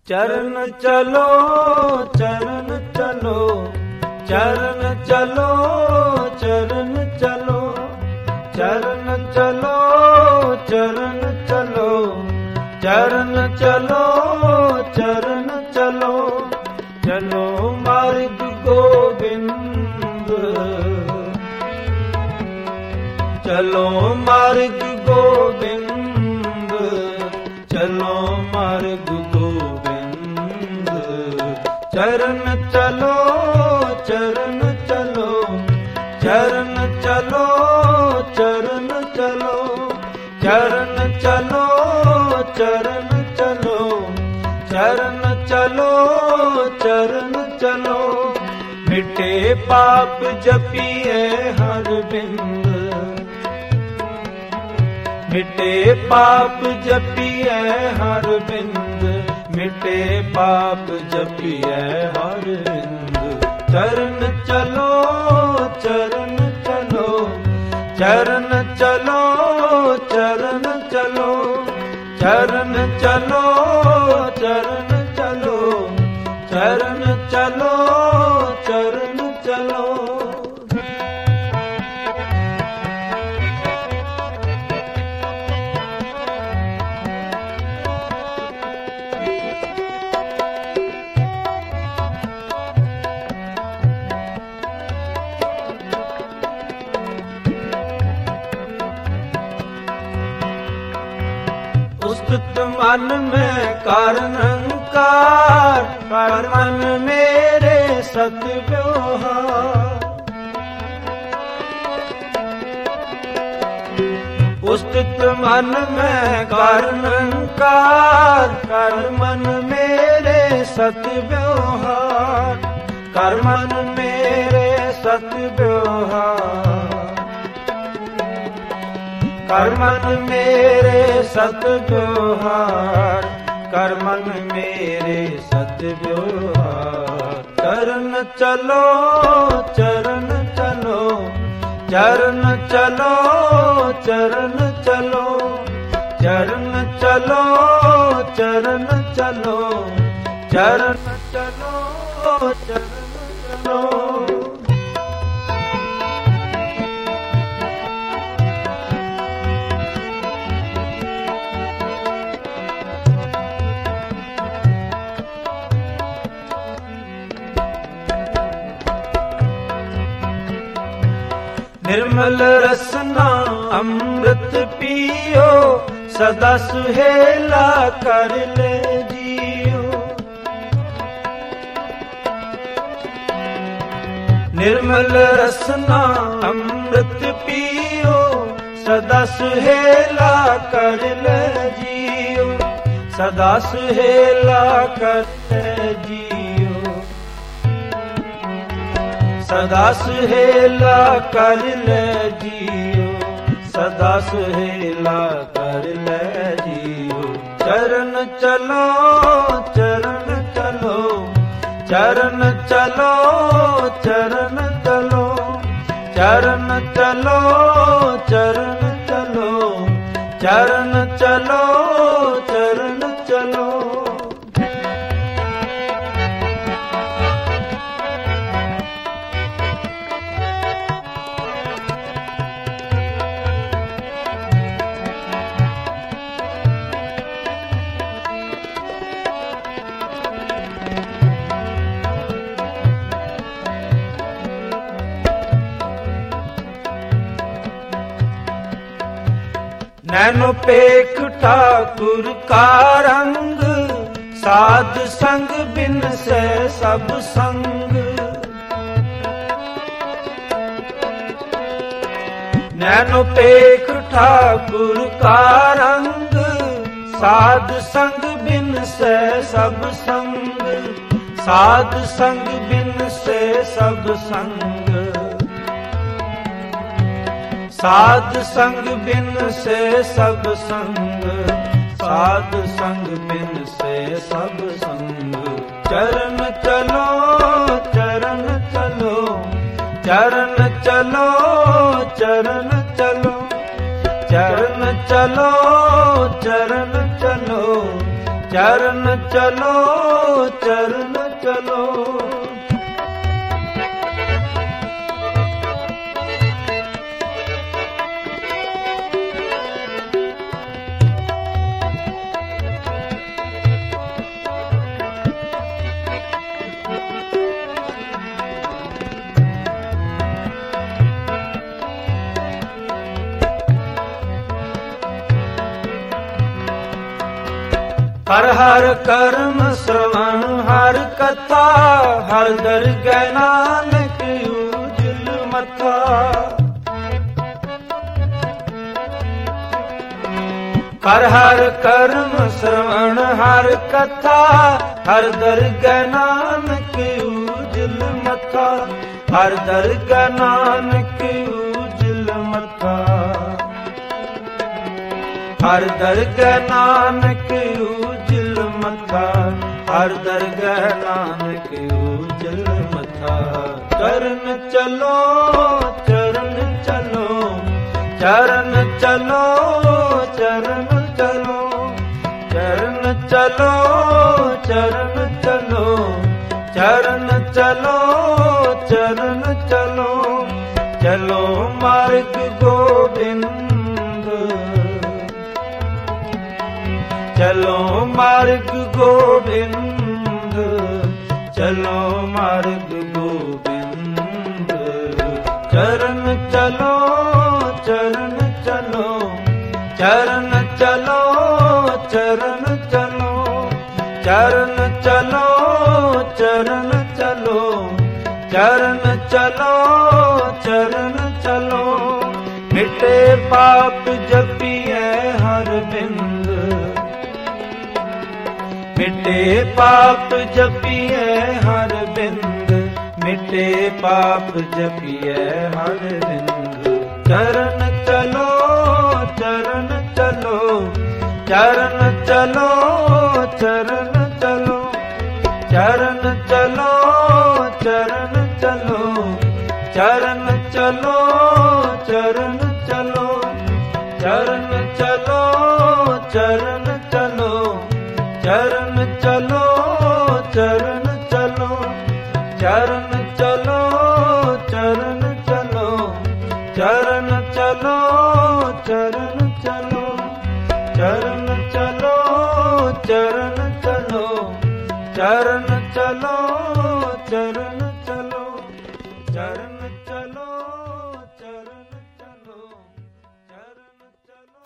चरण चलो चरण चलो चरण चलो चरण चलो चरण चलो चरण चलो चरण चलो चरण चलो चलो मार्ग गोविंद चलो मार्ग गोविंद चलो मार्ग गोविंद चरण चलो चरण चलो चरण चलो चरण चलो चरण चलो चरण चलो चरण चलो चरण चलो मिटे पाप जपिए हर बिंद मिटे पाप जपिए हर बिंद मिटे पाप जपिए हर बिंद चरण चलो चरण चलो चरण चलो चरण चलो चरण चलो चरण चलो चरण चलो चरण चलो उस्तुत मन में कारण अहंकार कर मन मेरे सत व्यवहार उस्तुत मन में कारण अहंकार कर मन मेरे सत व्यवहार कर मन मेरे सत व्यवहार कर मन मेरे सत व्यवहार कर मन मेरे सत व्यवहार चरण चलो चरण चलो चरण चलो चरण चलो चरण चलो चरण चलो चरण चलो चरण चलो निर्मल रसना अमृत पियो सदा सुहेला कर ले जियो निर्मल रसना अमृत पियो सदा सुहेला कर ले जियो सदा सुहेला कर ले जियो सदा सुहेला कर ले जियो सदा सुहेला कर ले जियो चरण चलो चरण चलो चरण चलो चरण चलो चरण चलो चरण चलो चरण चलो चरण चलो नैनो पेख ठाकुर का रंग साध संग बिन से सब संग नैनो पेख ठाकुर का रंग साध संग बिन से सब संग साध संग बिन से सब संग साध संग बिन से सब संग साध संग बिन से सब संग चरण चलो चरण चलो चरण चलो चरण चलो चरण चलो चरण चलो चरण चलो चरण चलो। हर हर कर्म श्रवण हर कथा, हर दरगह नानक उजल मथा। हर हर कर्म श्रवण हर कथा, हर दरगह नानक उजल मथा। हर दरगह नानक उजल मथा। हर दरगह नानक उजल मथा। हर दरगह नानक उजल मथा। चरण चलो चरण चलो, चरण चलो चरण चलो। चरण चलो चरण चलो, चरण चलो चरण चलो। चलो मार्ग गोविंद, चलो मार्ग गोविंद। चलो मार्ग गोविंद। चरण चलो चरण चलो, चरण चलो चरण चलो। चरण चलो चरण चलो, चरण चलो चरण चलो। मिटे पाप जपिए हर बिंद, मिटे पाप जपिए हर बिंद। मिटे पाप जपिए हर बिंद। चरण चलो चरण चलो, चरण चलो चरण चलो। चरण चलो चरण चलो, चरण चलो चरण चलो। चरण चलो चरण चलो, चरण चलो चरण चलो। चरण चलो चरण चलो, चरण चलो चरण चलो। चरण चलो चरण चलो, चरण चलो चरण